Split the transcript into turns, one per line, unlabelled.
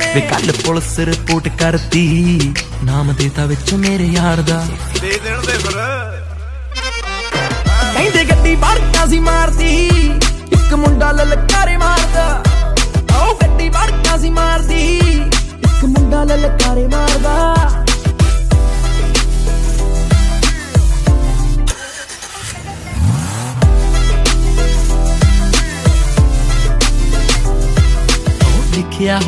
वे कल police report करती नाम देता विच मेरे यार दा
दे देण दे फिर
कहंदे गड्डी भड़का सी मारदी इक मुंडा ललकारे मारदा ओ गड्डी भड़का सी मारदी इक मुंडा ललकारे मारदा लिखिया